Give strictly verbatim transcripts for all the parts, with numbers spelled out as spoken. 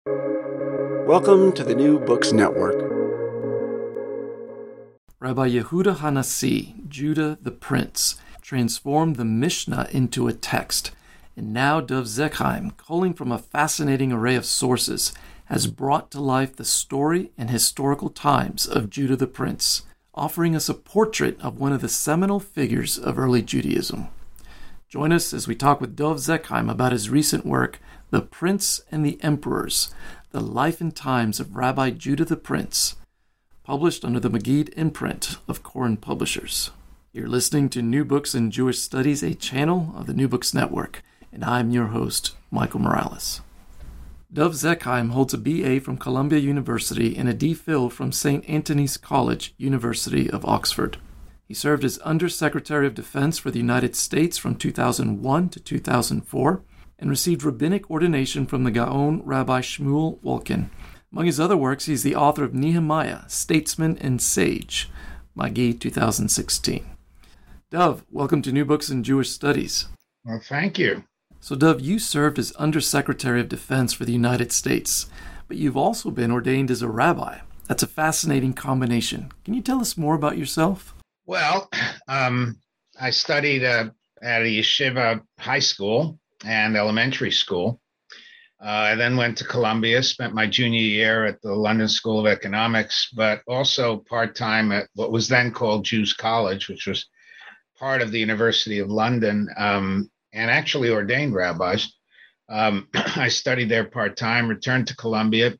Welcome to the New Books Network. Rabbi Yehuda Hanassi, Judah the Prince, transformed the Mishnah into a text, and now Dov Zekheim, culling from a fascinating array of sources, has brought to life the story and historical times of Judah the Prince, offering us a portrait of one of the seminal figures of early Judaism. Join us as we talk with Dov Zekheim about his recent work, The Prince and the Emperors, The Life and Times of Rabbi Judah the Prince, published under the Magid imprint of Koren Publishers. You're listening to New Books in Jewish Studies, a channel of the New Books Network, and I'm your host, Michael Morales. Dov Zekheim holds a B A from Columbia University and a D Phil from Saint Antony's College, University of Oxford. He served as Undersecretary of Defense for the United States from two thousand one to two thousand four and received rabbinic ordination from the Gaon Rabbi Shmuel Wolkin. Among his other works, he's the author of Nehemiah, Statesman and Sage, Magid two thousand sixteen. Dov, welcome to New Books in Jewish Studies. Well, thank you. So, Dov, you served as Undersecretary of Defense for the United States, but you've also been ordained as a rabbi. That's a fascinating combination. Can you tell us more about yourself? Well, um, I studied uh, at a yeshiva high school and elementary school. Uh, I then went to Columbia, spent my junior year at the London School of Economics, but also part-time at what was then called Jews College, which was part of the University of London, um, and actually ordained rabbis. Um, I studied there part-time, returned to Columbia,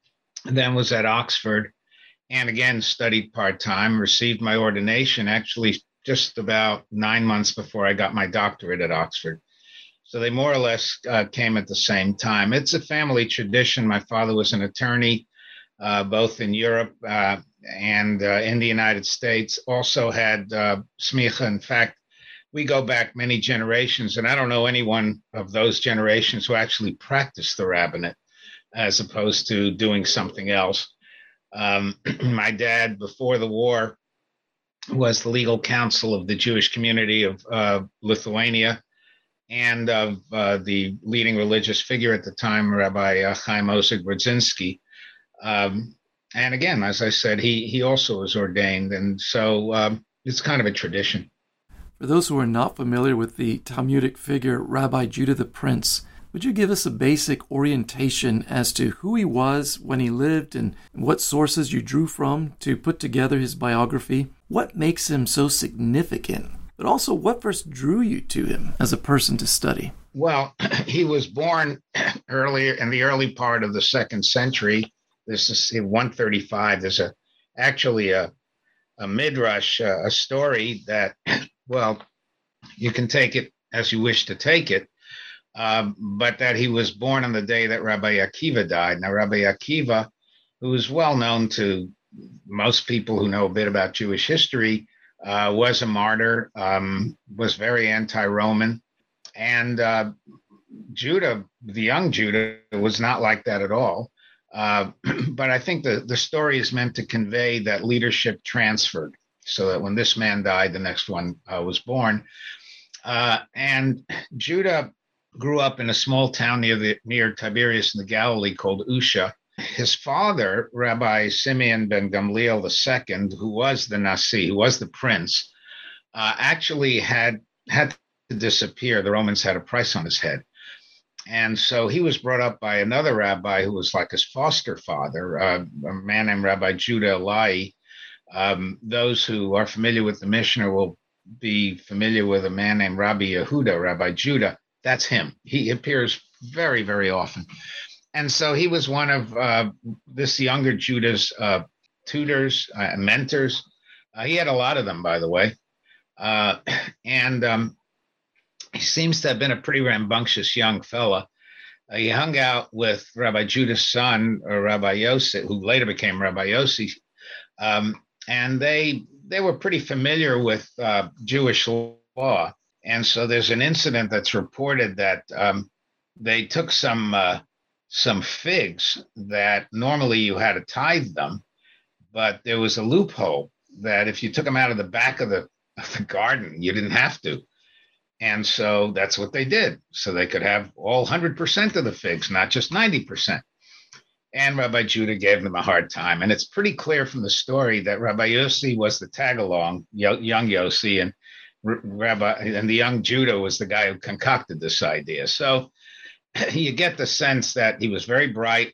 then was at Oxford, and again studied part-time, received my ordination actually just about nine months before I got my doctorate at Oxford. So they more or less uh, came at the same time. It's a family tradition. My father was an attorney, uh, both in Europe uh, and uh, in the United States, also had uh, smicha. In fact, we go back many generations, and I don't know anyone of those generations who actually practiced the rabbinate as opposed to doing something else. Um, my dad, before the war, was the legal counsel of the Jewish community of uh, Lithuania and of uh, the leading religious figure at the time, Rabbi uh, Chaim Ozer Grodzinski. Um, and again, as I said, he he also was ordained, and so um, it's kind of a tradition. For those who are not familiar with the Talmudic figure Rabbi Judah the Prince, would you give us a basic orientation as to who he was, when he lived, and what sources you drew from to put together his biography? What makes him so significant? But also, what first drew you to him as a person to study? Well, he was born earlier in the early part of the second century. This is in one thirty-five. There's a actually a, a midrash, uh, a story that, well, you can take it as you wish to take it. Um, but that he was born on the day that Rabbi Akiva died. Now, Rabbi Akiva, who is well known to most people who know a bit about Jewish history, uh, was a martyr, um, was very anti-Roman. And uh, Judah, the young Judah, was not like that at all. Uh, but I think the, the story is meant to convey that leadership transferred, so that when this man died, the next one uh, was born. Uh, and Judah grew up in a small town near the near Tiberias in the Galilee called Usha. His father, Rabbi Simeon ben Gamliel the Second, who was the Nasi, who was the prince, uh, actually had had to disappear. The Romans had a price on his head. And so he was brought up by another rabbi who was like his foster father, uh, a man named Rabbi Judah Elai. Um, those who are familiar with the Mishnah will be familiar with a man named Rabbi Yehuda, Rabbi Judah. That's him. He appears very, very often. And so he was one of uh, this younger Judah's uh, tutors, uh, mentors. Uh, he had a lot of them, by the way. Uh, and um, he seems to have been a pretty rambunctious young fella. Uh, he hung out with Rabbi Judah's son, or Rabbi Yossi, who later became Rabbi Yossi. Um, and they they were pretty familiar with uh, Jewish law. And so there's an incident that's reported that um, they took some uh, some figs that normally you had to tithe them, but there was a loophole that if you took them out of the back of the, of the garden, you didn't have to. And so that's what they did. So they could have all one hundred percent of the figs, not just ninety percent. and Rabbi Judah gave them a hard time. And it's pretty clear from the story that Rabbi Yossi was the tag-along, young Yossi, and Rabbi and the young Judah was the guy who concocted this idea. So you get the sense that he was very bright,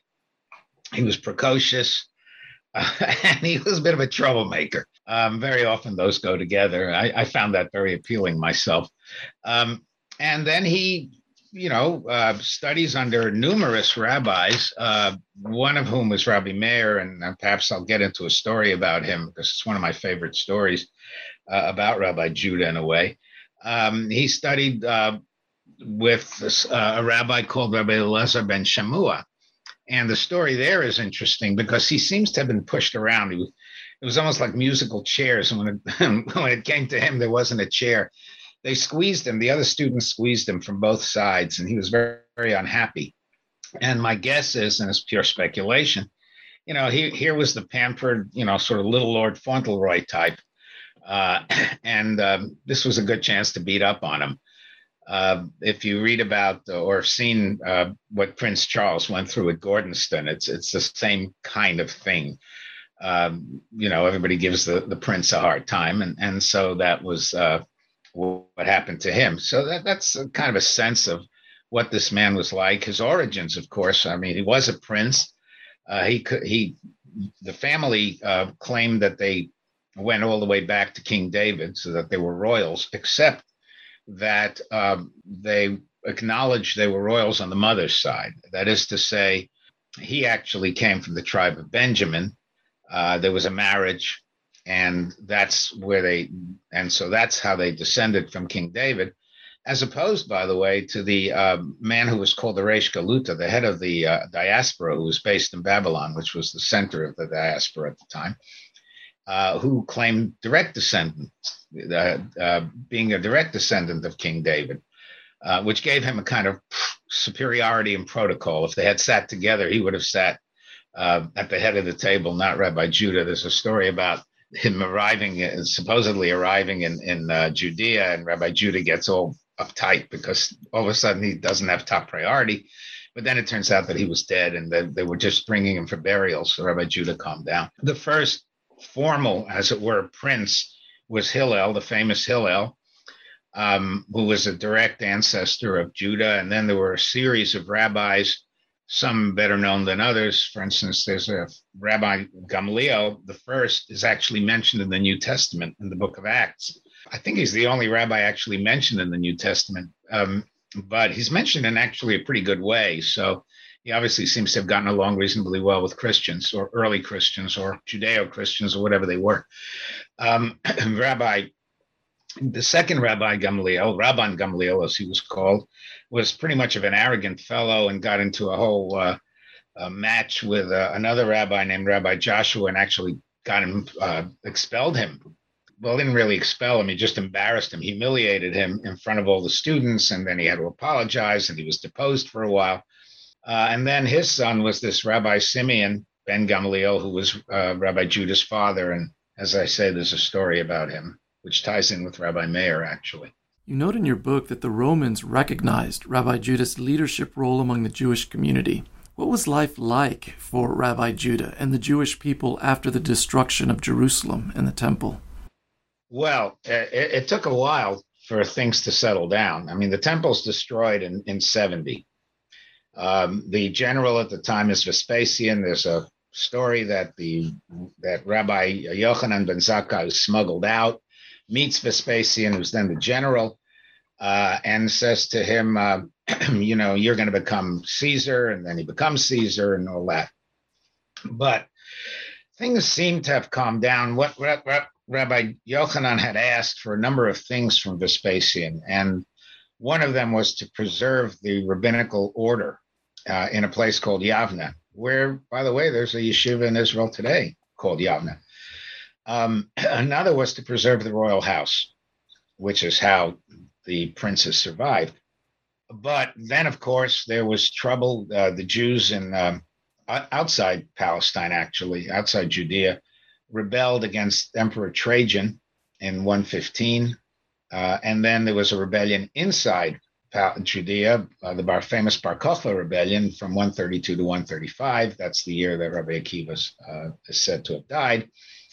he was precocious, uh, and he was a bit of a troublemaker. Um, very often those go together. I, I found that very appealing myself. Um, and then he, you know, uh, studies under numerous rabbis, uh, one of whom was Rabbi Meir, and uh, perhaps I'll get into a story about him because it's one of my favorite stories uh, about Rabbi Judah in a way. Um, he studied uh, with this, uh, a rabbi called Rabbi Elazar ben Shamua. And the story there is interesting because he seems to have been pushed around. He was, it was almost like musical chairs. And when it, when it came to him, there wasn't a chair. They squeezed him. The other students squeezed him from both sides, and he was very, very unhappy. And my guess is, and it's pure speculation, you know, he, here was the pampered, you know, sort of little Lord Fauntleroy type. Uh, and um, this was a good chance to beat up on him. Uh, if you read about uh, or have seen uh, what Prince Charles went through at Gordonston, it's it's the same kind of thing. Um, you know, everybody gives the, the prince a hard time. And, and so that was uh, what happened to him. So that, that's a kind of a sense of what this man was like. His origins, of course, I mean, he was a prince. Uh, he could, he, the family uh, claimed that they went all the way back to King David, so that they were royals, except that um, they acknowledged they were royals on the mother's side. That is to say, he actually came from the tribe of Benjamin. Uh, there was a marriage, and that's where they, and so that's how they descended from King David, as opposed, by the way, to the uh, man who was called the Reish Galuta, the head of the uh, diaspora, who was based in Babylon, which was the center of the diaspora at the time, uh, who claimed direct descendant, uh, uh, being a direct descendant of King David, uh, which gave him a kind of superiority in protocol. If they had sat together, he would have sat uh, at the head of the table, not Rabbi Judah. There's a story about him arriving, uh, supposedly arriving in, in uh, Judea, and Rabbi Judah gets all uptight because all of a sudden he doesn't have top priority. But then it turns out that he was dead, and they, they were just bringing him for burial. So Rabbi Judah calmed down. The first formal, as it were, prince was Hillel, the famous Hillel, um, who was a direct ancestor of Judah. And then there were a series of rabbis, some better known than others. For instance, there's a Rabbi Gamliel. The first is actually mentioned in the New Testament in the book of Acts. I think he's the only rabbi actually mentioned in the New Testament, um, but he's mentioned in actually a pretty good way. So he obviously seems to have gotten along reasonably well with Christians, or early Christians, or Judeo-Christians, or whatever they were. Um, Rabbi, the second Rabbi Gamliel, Rabban Gamliel, as he was called, was pretty much of an arrogant fellow and got into a whole uh, uh, match with uh, another rabbi named Rabbi Joshua, and actually got him, uh, expelled him. Well, didn't really expel him. He just embarrassed him, humiliated him in front of all the students, and then he had to apologize, and he was deposed for a while. Uh, and then his son was this Rabbi Simeon ben Gamliel, who was uh, Rabbi Judah's father. And as I say, there's a story about him, which ties in with Rabbi Meir, actually. You note in your book that the Romans recognized Rabbi Judah's leadership role among the Jewish community. What was life like for Rabbi Judah and the Jewish people after the destruction of Jerusalem and the temple? Well, it, it took a while for things to settle down. I mean, the temple's destroyed in, in seventy. Um, the general at the time is Vespasian. There's a story that the that Rabbi Yochanan ben Zakkai was smuggled out, meets Vespasian, who's then the general, uh, and says to him, uh, you know, you're going to become Caesar, and then he becomes Caesar and all that. But things seem to have calmed down. What Rabbi Yochanan had asked for a number of things from Vespasian, and one of them was to preserve the rabbinical order uh, in a place called Yavna, where, by the way, there's a yeshiva in Israel today called Yavna. Um, another was to preserve the royal house, which is how the princes survived. But then, of course, there was trouble. Uh, the Jews in um, outside Palestine, actually, outside Judea, rebelled against Emperor Trajan in one fifteen. Uh, and then there was a rebellion inside Judea, uh, the bar, famous Bar Kokhba rebellion from one thirty-two to one thirty-five. That's the year that Rabbi Akiva uh, is said to have died.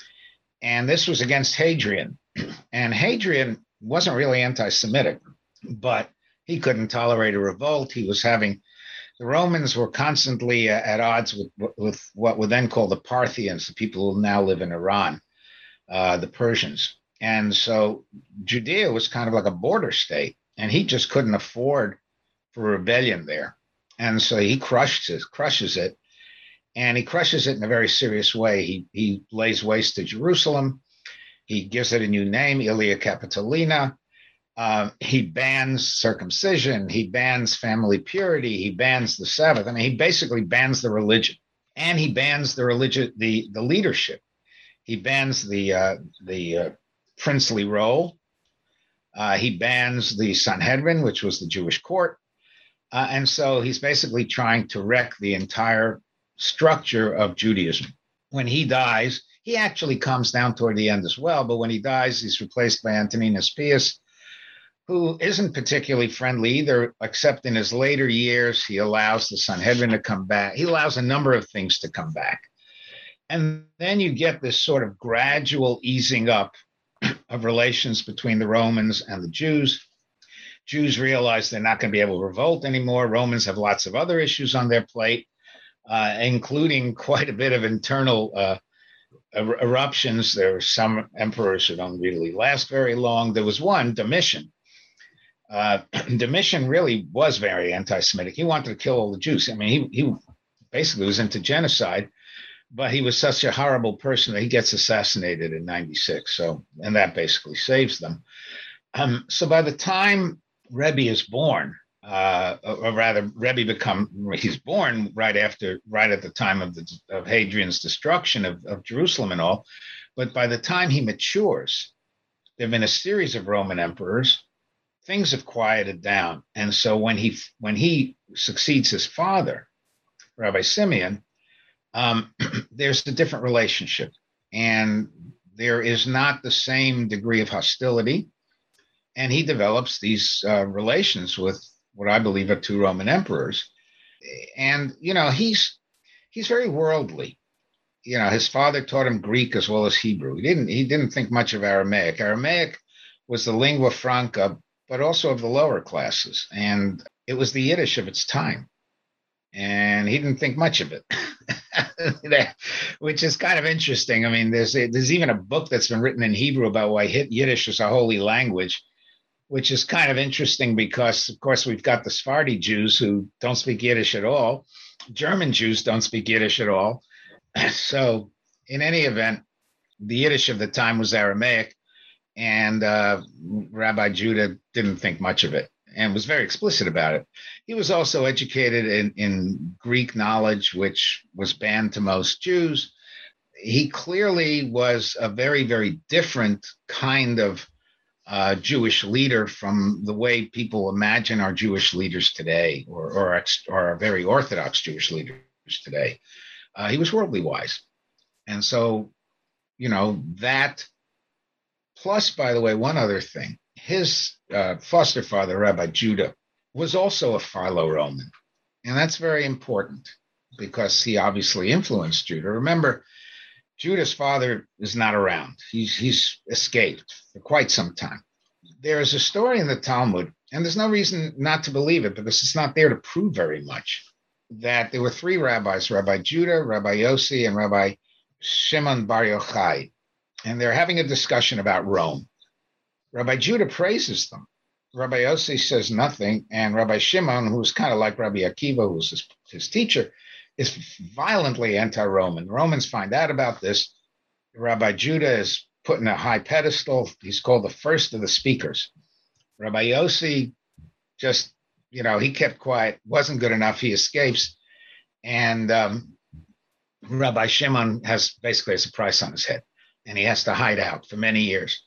And this was against Hadrian. And Hadrian wasn't really anti-Semitic, but he couldn't tolerate a revolt. He was having, the Romans were constantly uh, at odds with, with what were then called the Parthians, the people who now live in Iran, uh, the Persians. And so Judea was kind of like a border state, and he just couldn't afford for rebellion there. And so he crushes it, crushes it, and he crushes it in a very serious way. He, he lays waste to Jerusalem. He gives it a new name, Aelia Capitolina. Uh, he bans circumcision. He bans family purity. He bans the Sabbath. I mean, he basically bans the religion, and he bans the religion, the, the leadership. He bans the uh, the uh, princely role. Uh, he bans the Sanhedrin, which was the Jewish court. Uh, and so he's basically trying to wreck the entire structure of Judaism. When he dies, he actually comes down toward the end as well. But when he dies, he's replaced by Antoninus Pius, who isn't particularly friendly either, except in his later years, he allows the Sanhedrin to come back. He allows a number of things to come back. And then you get this sort of gradual easing up of relations between the Romans and the Jews. Jews realize they're not going to be able to revolt anymore. Romans have lots of other issues on their plate, uh, including quite a bit of internal uh, er- eruptions. There are some emperors who don't really last very long. There was one, Domitian. Uh, Domitian really was very anti-Semitic. He wanted to kill all the Jews. I mean, he, he basically was into genocide. But he was such a horrible person that he gets assassinated in ninety-six. So, and that basically saves them. Um, so by the time Rebbe is born, uh, or rather, Rebbe become he's born right after, right at the time of the of Hadrian's destruction of, of Jerusalem and all. But by the time he matures, there've been a series of Roman emperors. Things have quieted down, and so when he when he succeeds his father, Rabbi Simeon. Um, there's a different relationship, and there is not the same degree of hostility. And he develops these uh, relations with what I believe are two Roman emperors. And, you know, he's he's very worldly. You know, his father taught him Greek as well as Hebrew. He didn't he didn't think much of Aramaic. Aramaic was the lingua franca, but also of the lower classes. And it was the Yiddish of its time. And he didn't think much of it. Which is kind of interesting. I mean, there's a, there's even a book that's been written in Hebrew about why Yiddish is a holy language, which is kind of interesting because, of course, we've got the Sephardi Jews who don't speak Yiddish at all. German Jews don't speak Yiddish at all. So in any event, the Yiddish of the time was Aramaic, and uh, Rabbi Judah didn't think much of it and was very explicit about it. He was also educated in, in Greek knowledge, which was banned to most Jews. He clearly was a very, very different kind of uh, Jewish leader from the way people imagine our Jewish leaders today, or, or, ex, or our very Orthodox Jewish leaders today. Uh, he was worldly wise. And so, you know, that plus, by the way, one other thing. His uh, foster father, Rabbi Judah, was also a Philo-Roman. And that's very important because he obviously influenced Judah. Remember, Judah's father is not around. He's, he's escaped for quite some time. There is a story in the Talmud, and there's no reason not to believe it because it's not there to prove very much, that there were three rabbis, Rabbi Judah, Rabbi Yossi, and Rabbi Shimon Bar Yochai. And they're having a discussion about Rome. Rabbi Judah praises them. Rabbi Yossi says nothing, and Rabbi Shimon, who's kind of like Rabbi Akiva, who's his, his teacher, is violently anti-Roman. The Romans find out about this. Rabbi Judah is put in a high pedestal. He's called the first of the speakers. Rabbi Yossi just, you know, he kept quiet, wasn't good enough. He escapes, and um, Rabbi Shimon has basically has a price on his head, and he has to hide out for many years.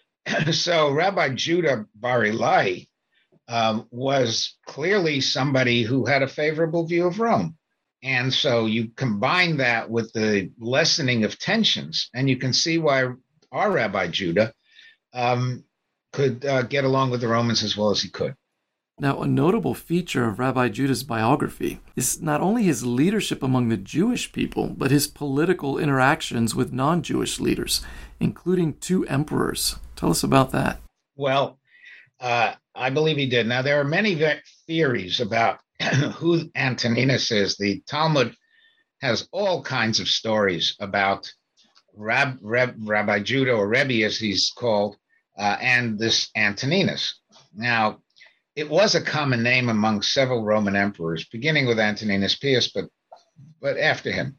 So Rabbi Judah Bar Ilai um, was clearly somebody who had a favorable view of Rome. And so you combine that with the lessening of tensions, and you can see why our Rabbi Judah um, could uh, get along with the Romans as well as he could. Now, a notable feature of Rabbi Judah's biography is not only his leadership among the Jewish people, but his political interactions with non-Jewish leaders, including two emperors. Tell us about that. Well, uh, I believe he did. Now, there are many theories about who Antoninus is. The Talmud has all kinds of stories about Rab, Rab, Rabbi Judah, or Rebbe as he's called, uh, and this Antoninus. Now, it was a common name among several Roman emperors, beginning with Antoninus Pius, but but after him.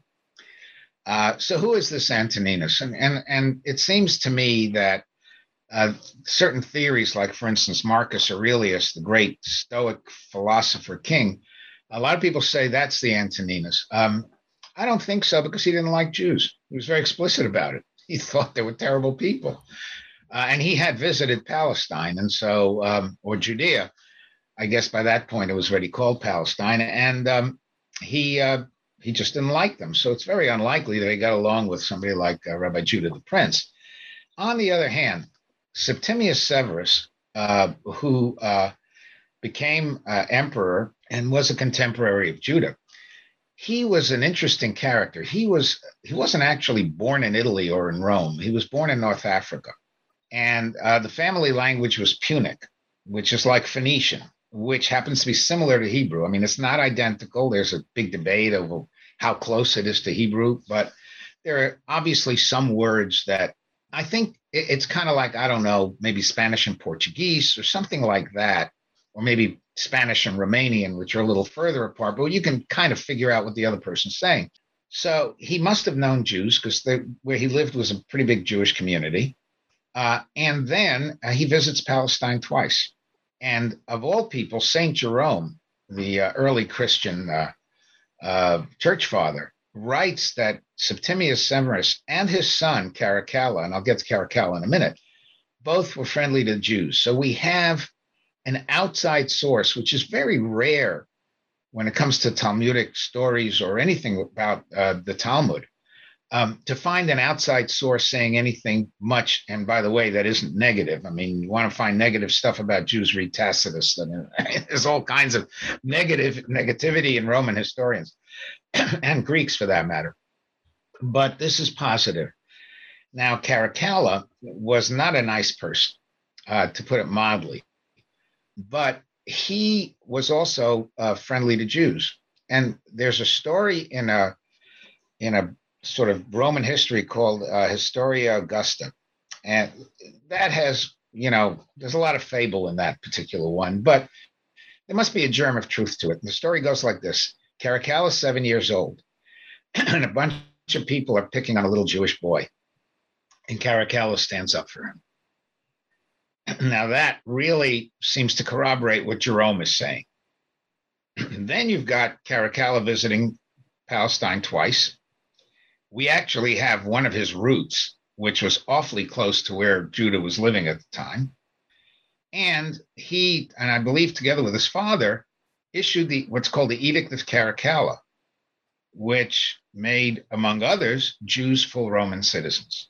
Uh, so who is this Antoninus? And, and, and it seems to me that uh, certain theories, like, for instance, Marcus Aurelius, the great Stoic philosopher king, a lot of people say that's the Antoninus. Um, I don't think so, because he didn't like Jews. He was very explicit about it. He thought they were terrible people. Uh, and he had visited Palestine, and so, um, or Judea. I guess by that point it was already called Palestine, and um, he uh, he just didn't like them. So it's very unlikely that he got along with somebody like uh, Rabbi Judah the Prince. On the other hand, Septimius Severus, uh, who uh, became uh, emperor and was a contemporary of Judah, he was an interesting character. He was he wasn't actually born in Italy or in Rome. He was born in North Africa, and uh, the family language was Punic, which is like Phoenician, which happens to be similar to Hebrew. I mean, it's not identical. There's a big debate over how close it is to Hebrew, but there are obviously some words that I think it's kind of like, I don't know, maybe Spanish and Portuguese or something like that, or maybe Spanish and Romanian, which are a little further apart, but you can kind of figure out what the other person's saying. So he must have known Jews, because where he lived was a pretty big Jewish community. Uh, and then uh, he visits Palestine twice. And of all people, Saint Jerome, the uh, early Christian uh, uh, church father, writes that Septimius Severus and his son, Caracalla, and I'll get to Caracalla in a minute, both were friendly to Jews. So we have an outside source, which is very rare when it comes to Talmudic stories or anything about uh, the Talmud. Um, to find an outside source saying anything much, and by the way, that isn't negative. I mean, you want to find negative stuff about Jews, read Tacitus. There's all kinds of negative negativity in Roman historians and Greeks for that matter. But this is positive. Now, Caracalla was not a nice person, uh, to put it mildly, but he was also uh, friendly to Jews. And there's a story in a in a sort of Roman history called uh, Historia Augusta. And that has, you know, there's a lot of fable in that particular one, but there must be a germ of truth to it. And the story goes like this. Caracalla is seven years old, and a bunch of people are picking on a little Jewish boy, and Caracalla stands up for him. Now that really seems to corroborate what Jerome is saying. Then you've got Caracalla visiting Palestine twice. We actually have one of his routes, which was awfully close to where Judah was living at the time. And he, and I believe together with his father, issued the what's called the Edict of Caracalla, which made, among others, Jews full Roman citizens.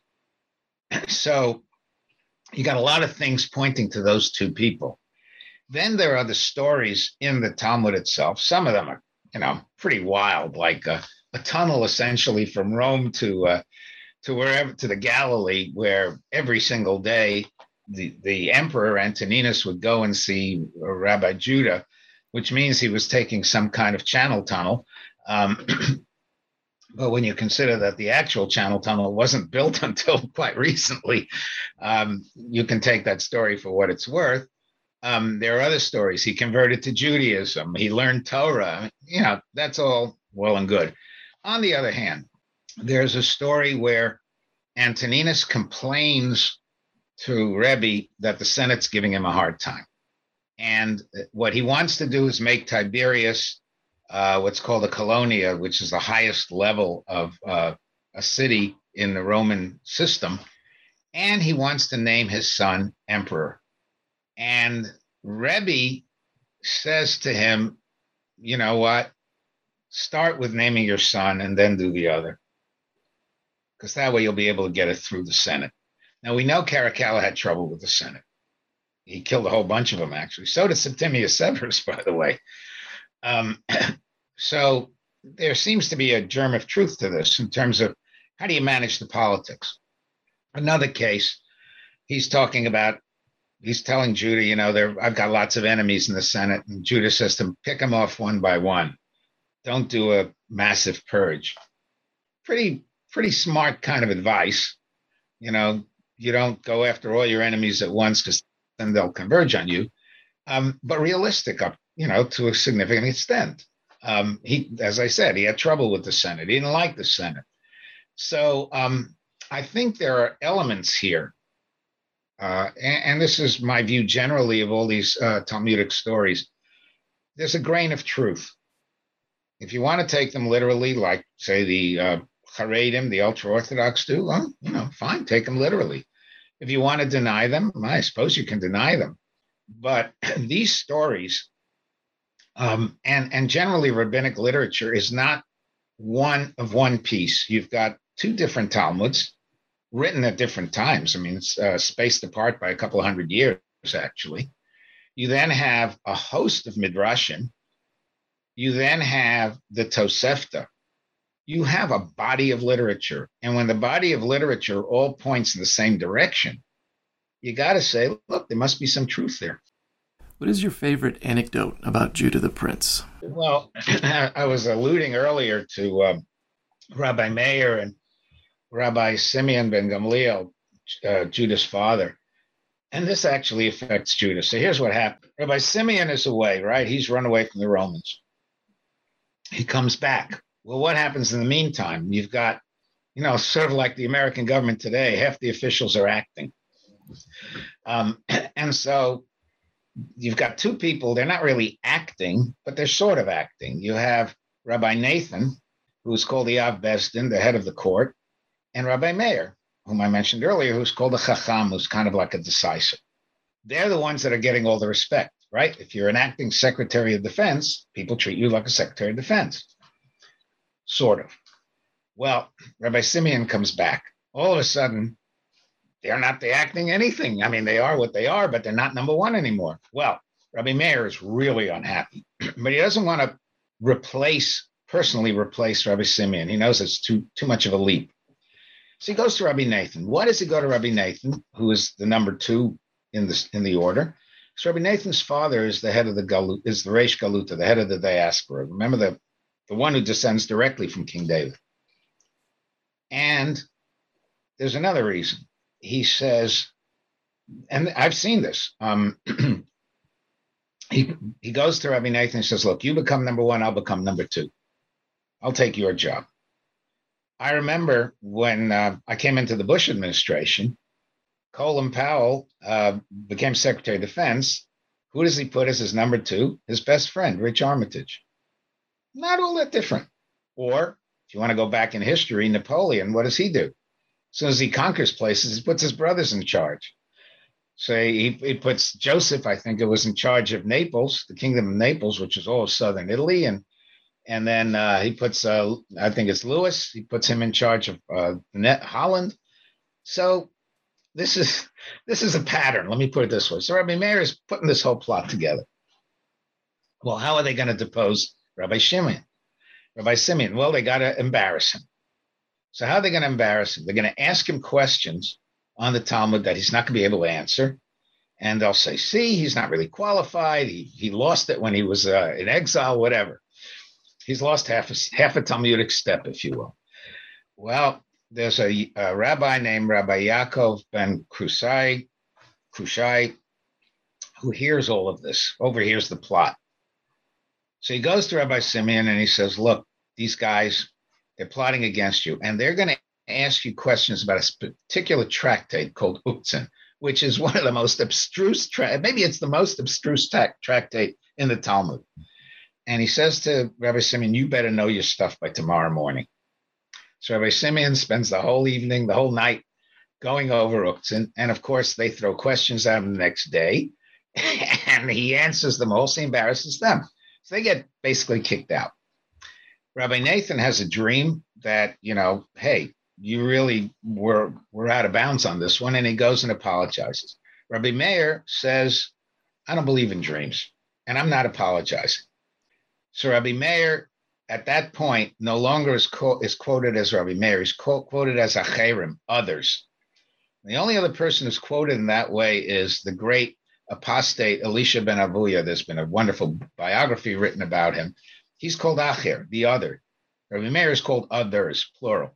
So you got a lot of things pointing to those two people. Then there are the stories in the Talmud itself. Some of them are, you know, pretty wild, like uh, a tunnel essentially from Rome to uh, to wherever, to the Galilee, where every single day the, the emperor Antoninus would go and see Rabbi Judah, which means he was taking some kind of channel tunnel. Um, but when you consider that the actual channel tunnel wasn't built until quite recently, um, you can take that story for what it's worth. Um, there are other stories. He converted to Judaism. He learned Torah. You know, that's all well and good. On the other hand, there's a story where Antoninus complains to Rebbe that the Senate's giving him a hard time. And what he wants to do is make Tiberias uh, what's called a colonia, which is the highest level of uh, a city in the Roman system. And he wants to name his son emperor. And Rebbe says to him, you know what? Start with naming your son and then do the other, because that way you'll be able to get it through the Senate. Now, we know Caracalla had trouble with the Senate. he killed a whole bunch of them, actually. So did Septimius Severus, by the way. Um, so there seems to be a germ of truth to this in terms of how do you manage the politics. Another case, he's talking about, he's telling Judah, you know, there I've got lots of enemies in the Senate, and Judah says to him, pick them off one by one. Don't do a massive purge. Pretty, pretty smart kind of advice. You know, you don't go after all your enemies at once because then they'll converge on you. Um, but realistic, up, you know, to a significant extent. Um, he, as I said, he had trouble with the Senate. He didn't like the Senate. So um, I think there are elements here, uh, and, and this is my view generally of all these uh, Talmudic stories. There's a grain of truth. If you want to take them literally, like, say, the uh, Haredim, the ultra-Orthodox do, well, you know, fine, take them literally. If you want to deny them, I suppose you can deny them. But these stories, um, and, and generally rabbinic literature, is not one of one piece. You've got two different Talmuds written at different times. I mean, it's uh, spaced apart by a couple of hundred years, actually. You then have a host of Midrashim. You then have the Tosefta. You have a body of literature. And when the body of literature all points in the same direction, you got to say, look, there must be some truth there. What is your favorite anecdote about Judah the Prince? Well, I was alluding earlier to um, Rabbi Meir and Rabbi Simeon ben Gamliel, uh, Judah's father. And this actually affects Judah. So here's what happened. Rabbi Simeon is away, right? He's run away from the Romans. He comes back. Well, what happens in the meantime? You've got, you know, sort of like the American government today, half the officials are acting. Um, and so you've got two people, they're not really acting, but they're sort of acting. You have Rabbi Nathan, who's called the Av Besdin, the head of the court, and Rabbi Meir, whom I mentioned earlier, who's called a Chacham, who's kind of like a decisive. They're the ones that are getting all the respect, right? If you're an acting Secretary of Defense, people treat you like a Secretary of Defense. Sort of. Well, Rabbi Simeon comes back. All of a sudden, they're not the acting anything. I mean, they are what they are, but they're not number one anymore. Well, Rabbi Meir is really unhappy, but he doesn't want to replace, personally replace Rabbi Simeon. He knows it's too, too much of a leap. So he goes to Rabbi Nathan. Why does he go to Rabbi Nathan, who is the number two in the, in the order? So Rabbi Nathan's father is the head of the Galut, is the Reish Galuta, the head of the diaspora. Remember, the, the one who descends directly from King David. And there's another reason. He says, and I've seen this. Um, he he goes to Rabbi Nathan and says, look, you become number one, I'll become number two. I'll take your job. I remember when uh, I came into the Bush administration, Colin Powell uh, became Secretary of Defense. Who does he put as his number two? His best friend, Rich Armitage. Not all that different. Or if you want to go back in history, Napoleon, what does he do? As soon as he conquers places, he puts his brothers in charge. So he, he puts Joseph, I think it was, in charge of Naples, the kingdom of Naples, which is all of southern Italy. And and then uh, he puts, uh, I think it's Louis, he puts him in charge of uh, Holland. So this is this is a pattern. Let me put it this way. So Rabbi Meir is putting this whole plot together. Well, how are they going to depose Rabbi Shimon? Rabbi Simeon? Well, they got to embarrass him. So how are they going to embarrass him? They're going to ask him questions on the Talmud that he's not going to be able to answer. And they'll say, see, he's not really qualified. He he lost it when he was uh, in exile, whatever. He's lost half a, half a Talmudic step, if you will. Well, there's a, a rabbi named Rabbi Yaakov ben Krusai, Krushai, who hears all of this, overhears the plot. So he goes to Rabbi Simeon and he says, look, these guys, they're plotting against you, and they're going to ask you questions about a particular tractate called Uktzin, which is one of the most abstruse, tra- maybe it's the most abstruse ta- tractate in the Talmud. And he says to Rabbi Simeon, you better know your stuff by tomorrow morning. So Rabbi Simeon spends the whole evening, the whole night going over Uktzin. And of course, they throw questions at him the next day, and he answers them all. So he embarrasses them. So they get basically kicked out. Rabbi Nathan has a dream that, you know, hey, you really were, were out of bounds on this one. And he goes and apologizes. Rabbi Meir says, I don't believe in dreams, and I'm not apologizing. So Rabbi Meir, at that point, no longer is, co- is quoted as Rabbi Meir. He's co- quoted as Acherim, others. The only other person who's quoted in that way is the great apostate Elisha ben Avuya. There's been a wonderful biography written about him. He's called Acher, the other. Rabbi Meir is called others, plural.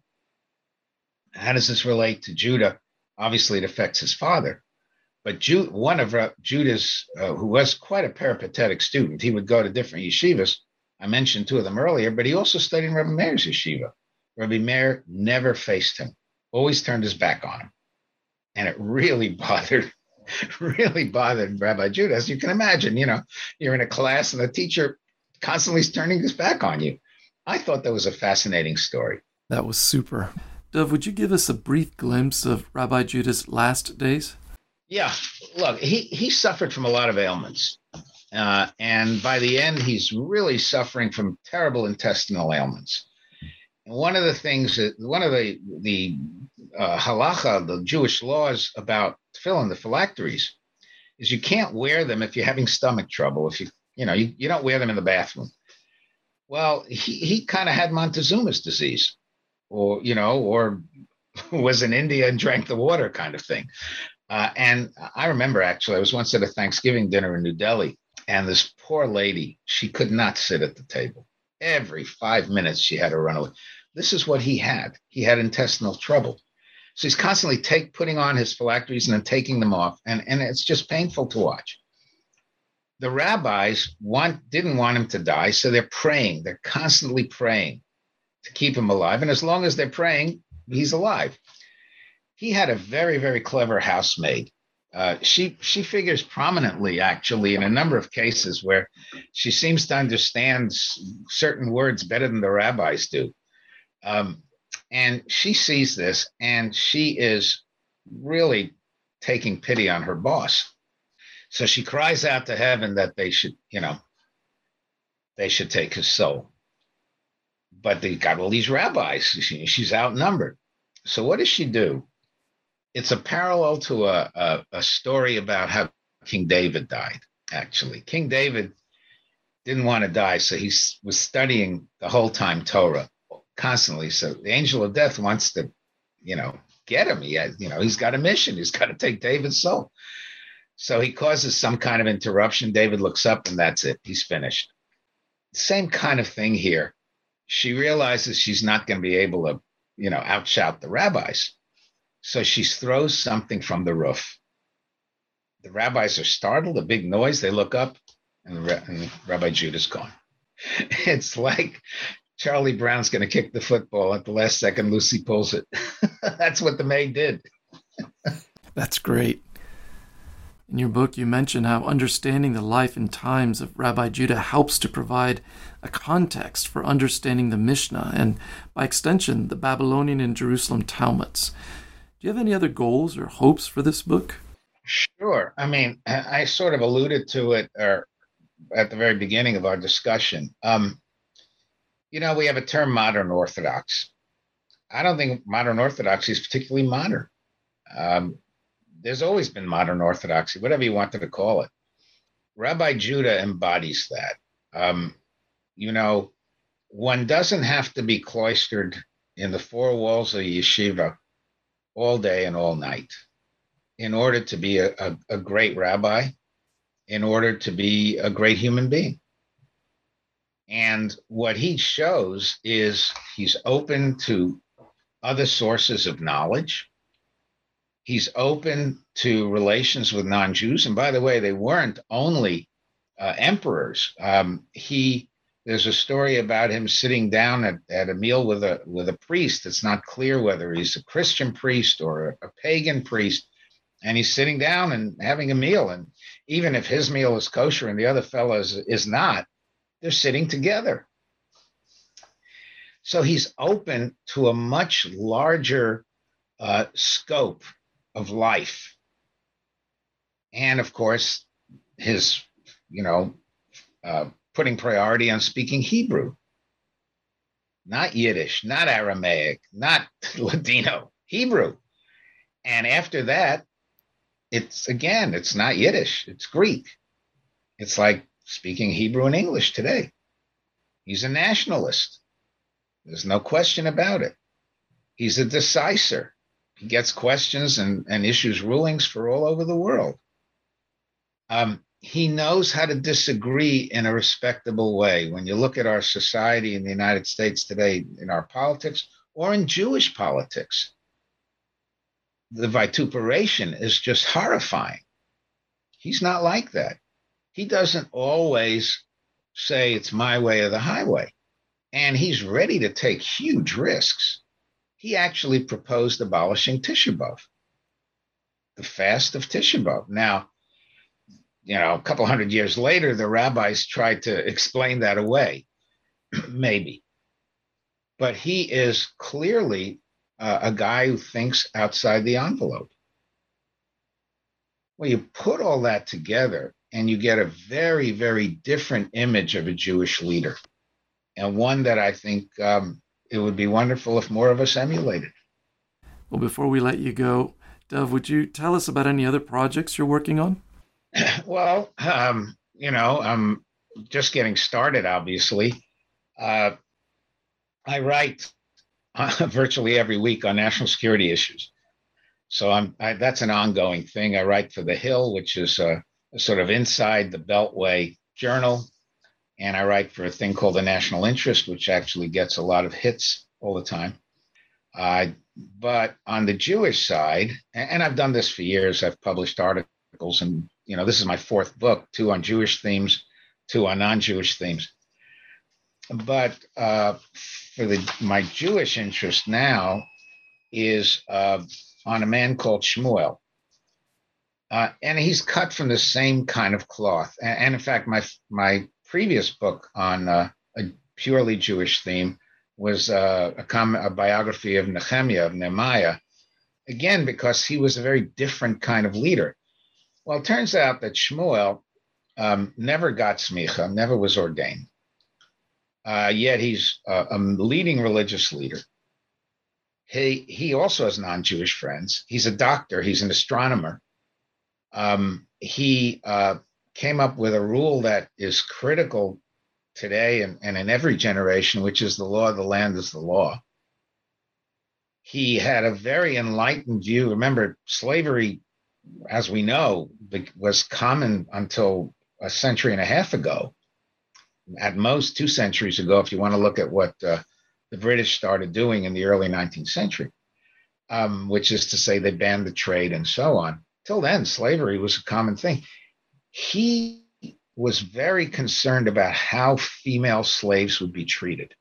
How does this relate to Judah? Obviously, it affects his father. But Jude, one of uh, Judah's, uh, who was quite a peripatetic student, he would go to different yeshivas. I mentioned two of them earlier, but he also studied in Rabbi Meir's yeshiva. Rabbi Meir never faced him, always turned his back on him. And it really bothered, really bothered Rabbi Judah. As you can imagine, you know, you're in a class and the teacher constantly is turning his back on you. I thought that was a fascinating story. That was super. Dov, would you give us a brief glimpse of Rabbi Judah's last days? Yeah, look, he, he suffered from a lot of ailments. Uh, and by the end, he's really suffering from terrible intestinal ailments. And one of the things that, one of the, the uh, halacha, the Jewish laws about tefillin, the phylacteries, is you can't wear them if you're having stomach trouble. If you, you know, you, you don't wear them in the bathroom. Well, he, he kind of had Montezuma's disease, or, you know, or was in India and drank the water kind of thing. Uh, and I remember, actually, I was once at a Thanksgiving dinner in New Delhi, and this poor lady, she could not sit at the table. Every five minutes, she had to run away. This is what he had. He had intestinal trouble. So he's constantly take, putting on his phylacteries and then taking them off, and, and it's just painful to watch. The rabbis want, didn't want him to die, so they're praying. They're constantly praying to keep him alive. And as long as they're praying, he's alive. He had a very, very clever housemaid. Uh, she she figures prominently, actually, in a number of cases where she seems to understand certain words better than the rabbis do. Um, and she sees this, and she is really taking pity on her boss. So she cries out to heaven that they should, you know, they should take his soul. But they got all these rabbis. She, she's outnumbered. So what does she do? It's a parallel to a, a, a story about how King David died, actually. King David didn't want to die, so he was studying the whole time Torah constantly. So the angel of death wants to, you know, get him. He has, you know, he's got a mission. He's got to take David's soul. So he causes some kind of interruption. David looks up, and that's it. He's finished. Same kind of thing here. She realizes she's not going to be able to, you know, outshout the rabbis. So she throws something from the roof. The rabbis are startled, a big noise. They look up, and, the, and Rabbi Judah's gone. It's like Charlie Brown's going to kick the football at the last second. Lucy pulls it. That's what the maid did. That's great. In your book, you mention how understanding the life and times of Rabbi Judah helps to provide a context for understanding the Mishnah and, by extension, the Babylonian and Jerusalem Talmuds. Do you have any other goals or hopes for this book? Sure. I mean, I sort of alluded to it or at the very beginning of our discussion. Um, you know, we have a term modern Orthodox. I don't think modern Orthodoxy is particularly modern. Um, there's always been modern Orthodoxy, whatever you wanted to call it. Rabbi Judah embodies that. Um, you know, one doesn't have to be cloistered in the four walls of a yeshiva all day and all night in order to be a, a, a great rabbi, in order to be a great human being. And what he shows is he's open to other sources of knowledge. He's open to relations with non-Jews. And by the way, they weren't only uh, emperors. Um, he There's a story about him sitting down at, at a meal with a with a priest. It's not clear whether he's a Christian priest or a, a pagan priest. And he's sitting down and having a meal. And even if his meal is kosher and the other fellow's is not, they're sitting together. So he's open to a much larger uh, scope of life. And of course, his, you know, uh, putting priority on speaking Hebrew, not Yiddish, not Aramaic, not Ladino, Hebrew. And after that, it's, again, it's not Yiddish, it's Greek. It's like speaking Hebrew and English today. He's a nationalist. There's no question about it. He's a decisor. He gets questions and, and issues rulings for all over the world. Um, he knows how to disagree in a respectable way. When you look at our society in the United States today, in our politics or in Jewish politics, the vituperation is just horrifying. He's not like that. He doesn't always say it's my way or the highway. And he's ready to take huge risks. He actually proposed abolishing Tisha B'Av, the fast of Tisha B'Av. Now, you know, a couple hundred years later, the rabbis tried to explain that away, maybe. But he is clearly uh, a guy who thinks outside the envelope. Well, you put all that together and you get a very, very different image of a Jewish leader, and one that I think um, it would be wonderful if more of us emulated. Well, before we let you go, Dov, would you tell us about any other projects you're working on? Well, um, you know, I'm just getting started, obviously. Uh, I write uh, virtually every week on national security issues. So I'm I, that's an ongoing thing. I write for The Hill, which is a, a sort of inside the Beltway journal. And I write for a thing called The National Interest, which actually gets a lot of hits all the time. Uh, but on the Jewish side, and I've done this for years, I've published articles, and, you know, this is my fourth book, two on Jewish themes, two on non-Jewish themes. But uh, for the my Jewish interest now is uh, on a man called Shmuel. Uh, and he's cut from the same kind of cloth. And, and in fact, my my previous book on uh, a purely Jewish theme was uh, a, com- a biography of Nehemiah, of Nehemiah, again, because he was a very different kind of leader. Well, it turns out that Shmuel um, never got smicha, never was ordained. Uh, yet he's uh, a leading religious leader. He, he also has non-Jewish friends. He's a doctor. He's an astronomer. Um, he uh, came up with a rule that is critical today and, and in every generation, which is the law of the land is the law. He had a very enlightened view. Remember, slavery, as we know, was common until a century and a half ago. At most two centuries ago, if you want to look at what uh, the British started doing in the early nineteenth century, um, which is to say they banned the trade and so on. Till then, slavery was a common thing. He was very concerned about how female slaves would be treated.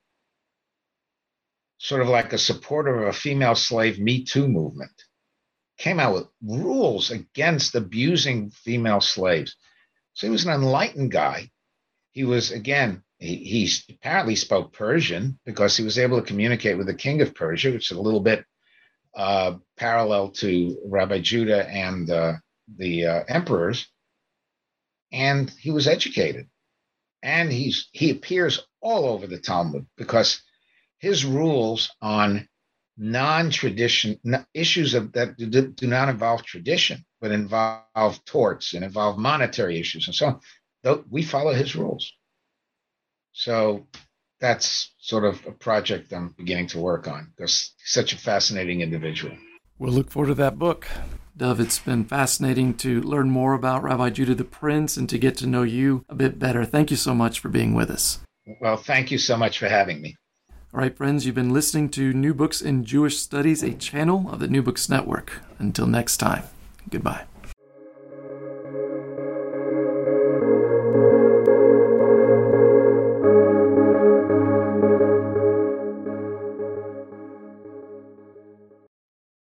Sort of like a supporter of a female slave Me Too movement. Came out with rules against abusing female slaves. So he was an enlightened guy. He was, again, he, he apparently spoke Persian because he was able to communicate with the king of Persia, which is a little bit uh, parallel to Rabbi Judah and uh, the uh, emperors. And he was educated. And he's he appears all over the Talmud because his rules on non-tradition issues of, that do, do not involve tradition, but involve torts and involve monetary issues and so on. Though we follow his rules. So that's sort of a project I'm beginning to work on because he's such a fascinating individual. We'll look forward to that book. Dov, it's been fascinating to learn more about Rabbi Judah the Prince and to get to know you a bit better. Thank you so much for being with us. Well, thank you so much for having me. All right, friends, you've been listening to New Books in Jewish Studies, a channel of the New Books Network. Until next time, goodbye.